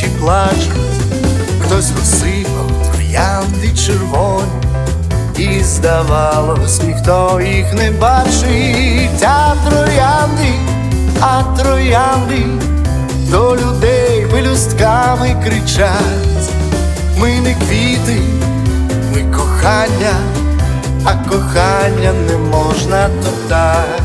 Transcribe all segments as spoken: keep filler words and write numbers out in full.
очі плачуть, хтось розсипав троянди червоні, і здавалось, ніхто їх не бачить. А троянди, а троянди до людей пелюстками кричать: ми не квіти, ми кохання, а кохання не можна топтать.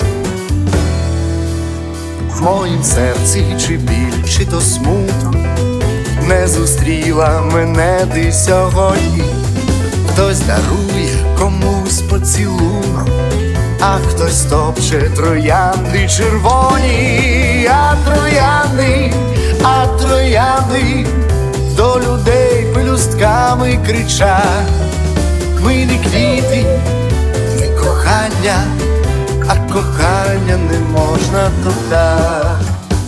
В моїм серці чи біль, чи то смуток, не зустріла мене ти сьогодні. Хтось дарує комусь поцілунок, а хтось топче троянди червоні. А троянди, а троянди до людей пелюстками кричать: ми не квіти, ми кохання, а кохання не можна топтать.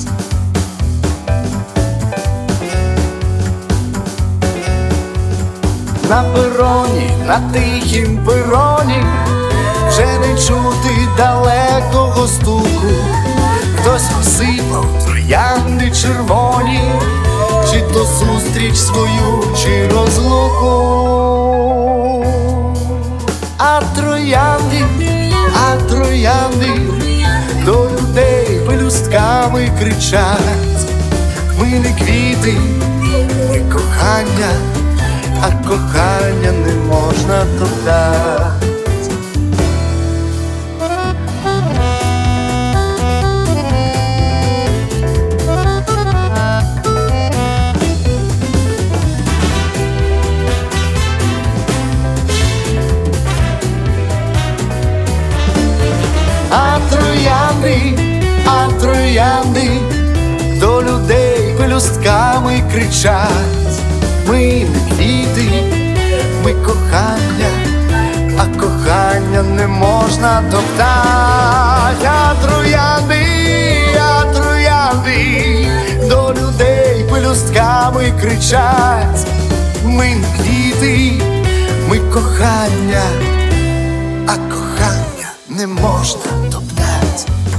На пероні, на тихім пероні вже не чути далекого стуку. Хтось розсипав троянди червоні, чи то зустріч свою, чи розлуку. А троянди, а троянди до людей пелюстками кричать: ми не квіти, ми кохання, а кохання не можна топтать. А троянди, а троянди до людей пелюстками кричать: ми не квіти, ми кохання, а кохання не можна топтать. А троянди, а троянди до людей пелюстками кричать: ми не квіти, ми кохання, а кохання не можна топтать.